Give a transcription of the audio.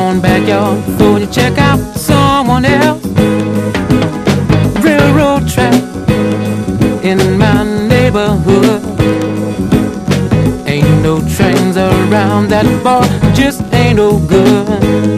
own backyard before you check out someone else. Railroad track in my neighborhood. Ain't no trains around that bar, just ain't no good.